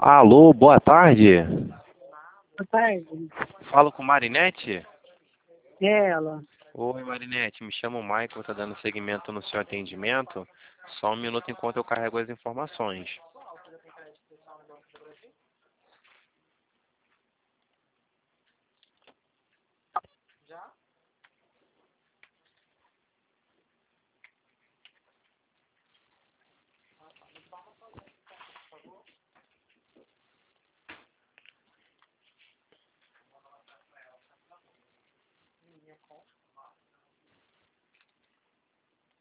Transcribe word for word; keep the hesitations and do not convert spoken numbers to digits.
Alô, boa tarde. Boa tarde. Falo com Marinete? É ela. Oi, Marinete, me chamo Michael, tá dando seguimento no seu atendimento. Só um minuto enquanto eu carrego as informações.